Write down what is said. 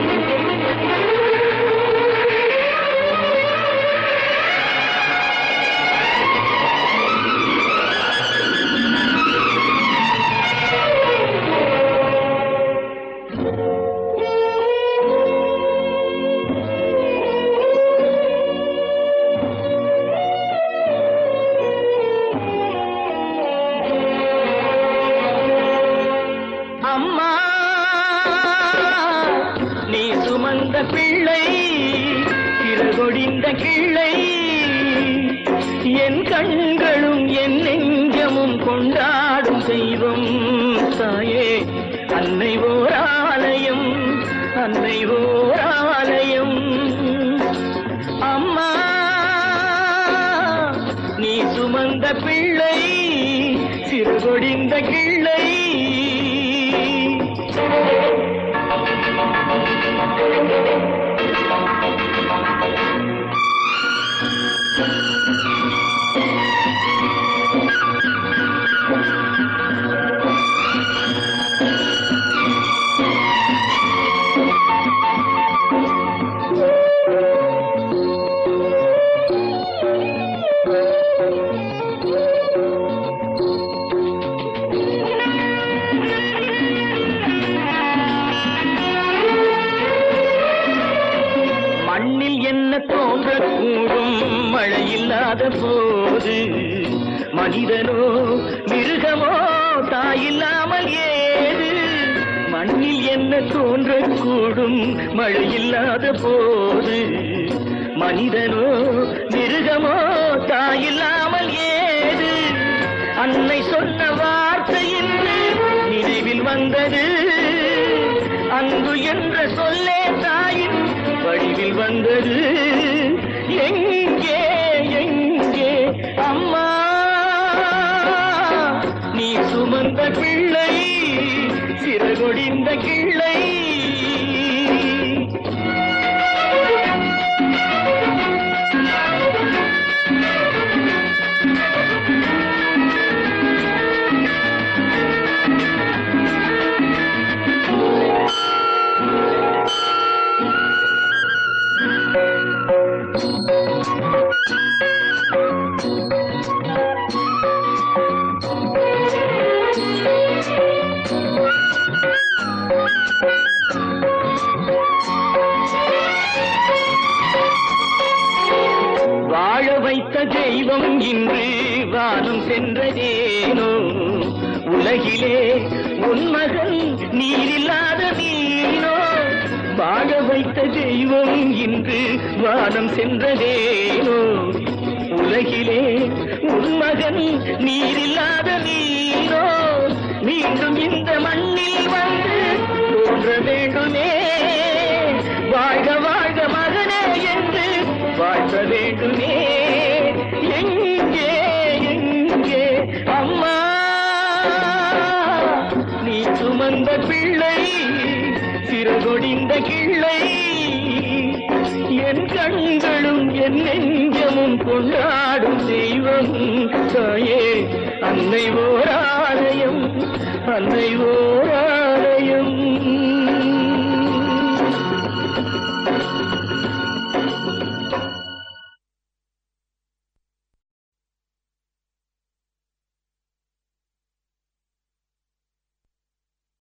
பிள்ளை சிறகொடிந்த கிள்ளை என் கண்களும் என் நெஞ்சமும் கொண்டாடும் தெய்வம் தாயே அன்னை ஓர் ஆலயம் அன்னை ஓர் ஆலயம் அம்மா நீ சுமந்த பிள்ளை சிறகொடிந்த கிள்ளை என்ன தோன்றக்கூடும் மழையில்லாத போது மனிதனோ மிருகமோ தாயில்லாமல் ஏது மண்ணில் என்ன தோன்றக்கூடும் மழையில்லாத போது மனிதனோ மிருகமோ தாயில்லாமல் ஏது அன்னை சொன்ன வார்த்தை என்று நினைவில் வந்தது அன்பு என்ற சொல்லே தாயின் வடிவில் வந்தது எங்கே எங்கே அம்மா நீ சுமந்த பிள்ளை சிறகொடிந்த கிள்ளை வாழ வைத்த தெய்வம் இன்று வானம் சென்றதேனோ உலகிலே உன் மகன் நீரில்லாத நீனோ வாழ வைத்த தெய்வம் இன்று வானம் சென்றதேனோ உலகிலே உன் மகன் நீரில்லாத நீனோ மீண்டும் இந்த மண்ணில் வந்து தோன்ற வேண்டுமே வாழ்க வாழ்க மகனே என்று வாழ்த்த வேண்டுமே எங்கே எங்கே அம்மா நீ சுமந்த பிள்ளை சிறகொடிந்த கிள்ளை என் கண்களும் என் நெஞ்சமும் கொண்டாடும் தெய்வம் தாயே அன்னை ஓர் ஆலயம் அன்னை ஓர்